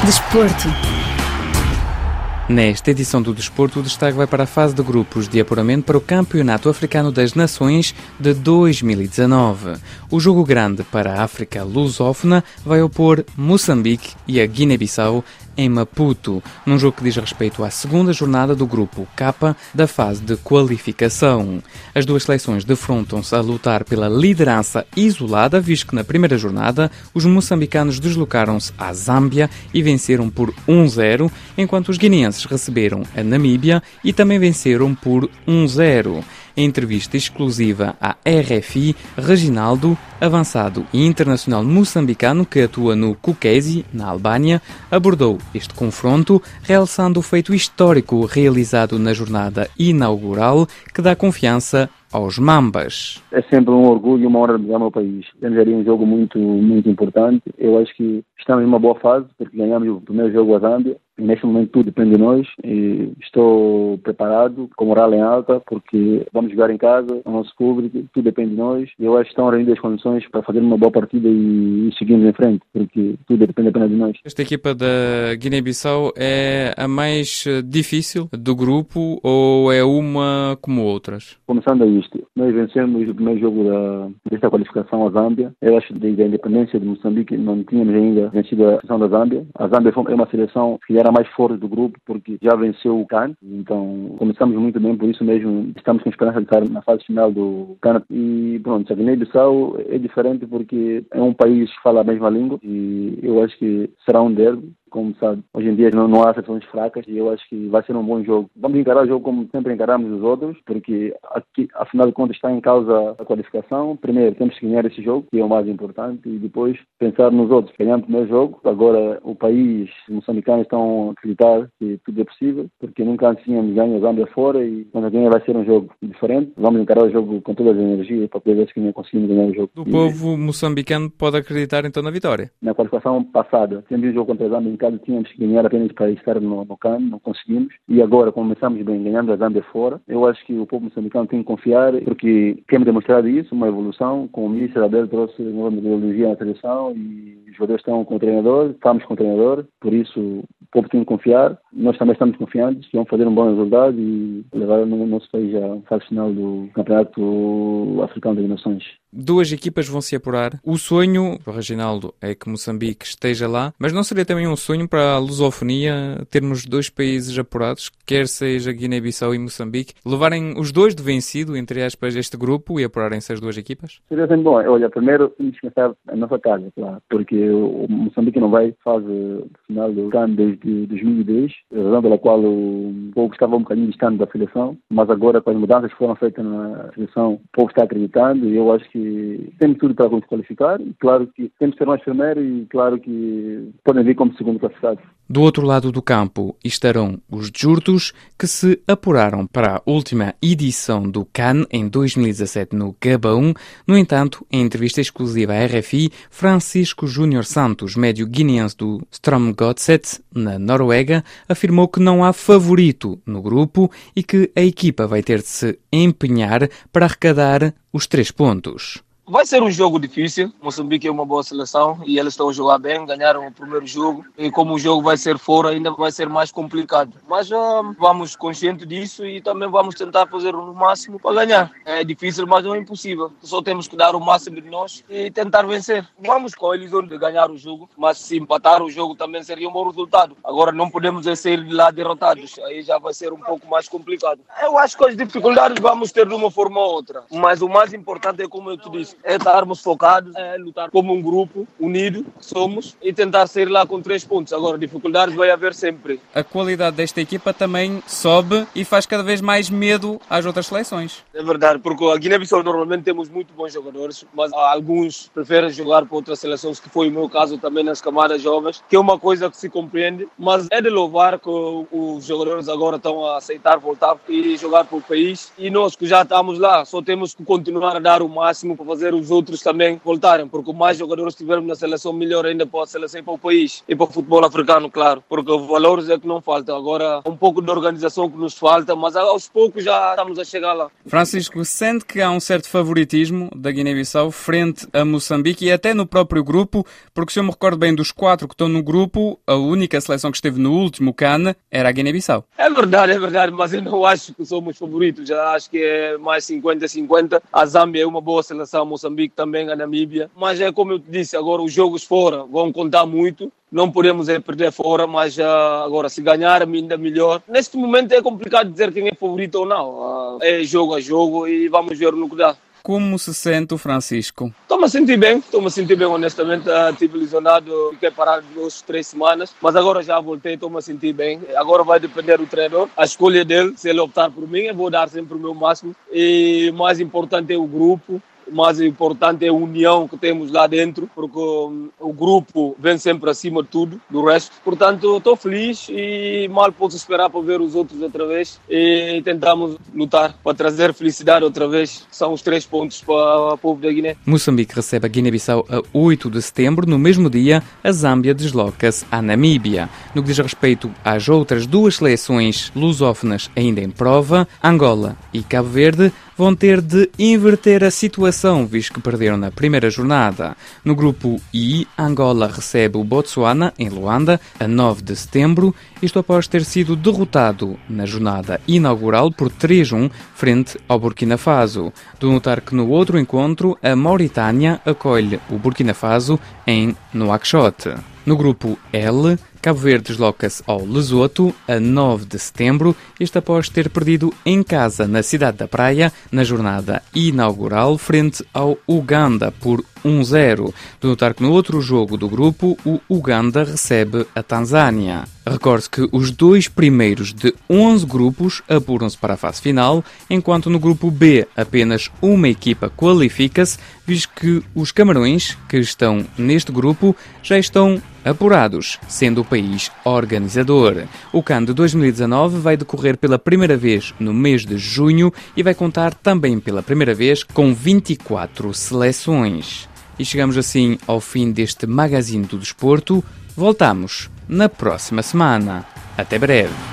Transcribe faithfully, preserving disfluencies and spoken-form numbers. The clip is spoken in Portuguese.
Desporto. Nesta edição do Desporto, o destaque vai para a fase de grupos de apuramento para o Campeonato Africano das Nações de dois mil e dezanove. O jogo grande para a África lusófona vai opor Moçambique e a Guiné-Bissau em Maputo, num jogo que diz respeito à segunda jornada do grupo K da fase de qualificação. As duas seleções defrontam-se a lutar pela liderança isolada, visto que na primeira jornada os moçambicanos deslocaram-se à Zâmbia e venceram por um zero, enquanto os guineenses receberam a Namíbia e também venceram por um zero. Em entrevista exclusiva à R F I, Reginaldo, avançado e internacional moçambicano que atua no Kukesi, na Albânia, abordou este confronto, realçando o feito histórico realizado na jornada inaugural que dá confiança aos Mambas. É sempre um orgulho e uma honra representar o meu país. Temos ali um jogo muito, muito importante. Eu acho que estamos em uma boa fase, porque ganhamos o primeiro jogo à Zâmbia. Neste momento tudo depende de nós e estou preparado, com moral em alta, porque vamos jogar em casa, o nosso público, tudo depende de nós. Eu acho que estão reunidas as condições para fazer uma boa partida e, e seguirmos em frente, porque tudo depende apenas de nós. Esta equipa da Guiné-Bissau é a mais difícil do grupo ou é uma como outras? Começando a isto, nós vencemos o primeiro jogo da, desta qualificação à Zâmbia. Eu acho que desde a independência de Moçambique não tínhamos ainda vencido a seleção da Zâmbia. A Zâmbia é uma seleção que era mais forte do grupo porque já venceu o CAN, então começamos muito bem, por isso mesmo estamos com esperança de estar na fase final do CAN. E pronto, a Guiné-Bissau é diferente porque é um país que fala a mesma língua e eu acho que será um derby. Como sabe, hoje em dia não, não há seleções fracas e eu acho que vai ser um bom jogo. Vamos encarar o jogo como sempre encaramos os outros, porque aqui, afinal de contas, está em causa a qualificação. Primeiro, temos que ganhar esse jogo, que é o mais importante, e depois pensar nos outros. Ganhamos o primeiro jogo, agora o país, os moçambicanos estão a acreditar que tudo é possível, porque nunca antes tínhamos ganho a Zâmbia fora e quando ganha vai ser um jogo diferente. Vamos encarar o jogo com todas as energias para poder ver se conseguimos ganhar o jogo. O povo moçambicano pode acreditar então na vitória? Na qualificação passada, temos um jogo contra a Zâmbia, caso tínhamos que ganhar apenas para estar no, no CAN, não conseguimos. E agora começamos bem, ganhando a Zâmbia fora. Eu acho que o povo moçambicano tem que confiar, porque temos demonstrado isso, uma evolução. Com o ministro Abel trouxe nova metodologia na seleção e os jogadores estão com o treinador, estamos com o treinador, por isso o povo tem que confiar. Nós também estamos confiantes que vamos fazer um bom resultado e levar o nosso país à fase final do Campeonato Africano das Nações. Duas equipas vão se apurar. O sonho, Reginaldo, é que Moçambique esteja lá, mas não seria também um sonho para a lusofonia termos dois países apurados, quer seja Guiné-Bissau e Moçambique, levarem os dois de vencido, entre aspas, este grupo e apurarem-se as duas equipas? Seria sempre bom. Olha, primeiro temos que pensar a nossa casa, claro, porque o Moçambique não vai fase final do CAN desde dois mil e dez, razão pela qual o povo estava um bocadinho distante da seleção, mas agora com as mudanças que foram feitas na seleção, o povo está acreditando e eu acho que temos tudo para nos qualificar. Claro que temos que ser mais primeiro e claro que podem vir como segundo classificado. Do outro lado do campo estarão os Djurtos, que se apuraram para a última edição do CAN em dois mil e dezassete no Gabão. No entanto, em entrevista exclusiva à R F I, Francisco Júnior Santos, médio guineense do Strømgodset, na Noruega, afirmou que não há favorito no grupo e que a equipa vai ter de se empenhar para arrecadar os três pontos. Vai ser um jogo difícil. Moçambique é uma boa seleção e eles estão a jogar bem, ganharam o primeiro jogo e como o jogo vai ser fora ainda vai ser mais complicado. Mas uh, vamos conscientes disso e também vamos tentar fazer o máximo para ganhar. É difícil, mas não é impossível. Só temos que dar o máximo de nós e tentar vencer. Vamos com a ilusão de ganhar o jogo, mas se empatar o jogo também seria um bom resultado. Agora não podemos sair de lá derrotados, aí já vai ser um pouco mais complicado. Eu acho que as dificuldades vamos ter de uma forma ou outra, mas o mais importante é, como eu te disse, é estarmos focados, é lutar como um grupo unido que somos e tentar sair lá com três pontos. Agora, dificuldades vai haver sempre. A qualidade desta equipa também sobe e faz cada vez mais medo às outras seleções. É verdade, porque a Guiné-Bissau normalmente temos muito bons jogadores, mas alguns preferem jogar para outras seleções, que foi o meu caso também nas camadas jovens, que é uma coisa que se compreende, mas é de louvar que os jogadores agora estão a aceitar voltar e jogar para o país, e nós que já estamos lá, só temos que continuar a dar o máximo para fazer fazer os outros também voltarem, porque mais jogadores tivermos na seleção, melhor ainda para a seleção e para o país e para o futebol africano, claro, porque valores é que não faltam. Agora, um pouco de organização que nos falta, mas aos poucos já estamos a chegar lá. Francisco, sente que há um certo favoritismo da Guiné-Bissau frente a Moçambique e até no próprio grupo, porque se eu me recordo bem dos quatro que estão no grupo, a única seleção que esteve no último CAN era a Guiné-Bissau. É verdade, é verdade, mas eu não acho que somos favoritos, já acho que é mais cinquenta a cinquenta. A Zâmbia é uma boa seleção, Moçambique também, a Namíbia, mas é como eu te disse, agora os jogos fora vão contar muito. Não podemos é perder fora, mas uh, agora se ganhar ainda melhor. Neste momento é complicado dizer quem é favorito ou não. Uh, é jogo a jogo e vamos ver no que dá. Como se sente o Francisco? Estou-me a sentir bem, estou-me a sentir bem honestamente. Estive lesionado, fiquei parado duas, três semanas, mas agora já voltei, estou-me a sentir bem. Agora vai depender do treinador, a escolha dele. Se ele optar por mim, eu vou dar sempre o meu máximo. E mais importante é o grupo. O mais importante é a união que temos lá dentro, porque o grupo vem sempre acima de tudo, do resto. Portanto, estou feliz e mal posso esperar para ver os outros outra vez. E tentamos lutar para trazer felicidade outra vez. São os três pontos para o povo da Guiné. Moçambique recebe a Guiné-Bissau a oito de setembro. No mesmo dia, a Zâmbia desloca-se à Namíbia. No que diz respeito às outras duas seleções lusófonas ainda em prova, Angola e Cabo Verde vão ter de inverter a situação, visto que perderam na primeira jornada. No grupo I, Angola recebe o Botsuana, em Luanda, a nove de setembro, isto após ter sido derrotado na jornada inaugural por três a um frente ao Burkina Faso. De notar que no outro encontro, a Mauritânia acolhe o Burkina Faso em Nouakchott. No grupo L, Cabo Verde desloca-se ao Lesoto a nove de setembro, isto após ter perdido em casa na cidade da Praia na jornada inaugural frente ao Uganda por um a zero. De notar que no outro jogo do grupo, o Uganda recebe a Tanzânia. Recorde-se que os dois primeiros de onze grupos apuram-se para a fase final, enquanto no grupo B apenas uma equipa qualifica-se, visto que os Camarões, que estão neste grupo, já estão apurados, sendo o país organizador. O CAN de dois mil e dezanove vai decorrer pela primeira vez no mês de junho e vai contar também pela primeira vez com vinte e quatro seleções. E chegamos assim ao fim deste Magazine do Desporto. Voltamos na próxima semana. Até breve.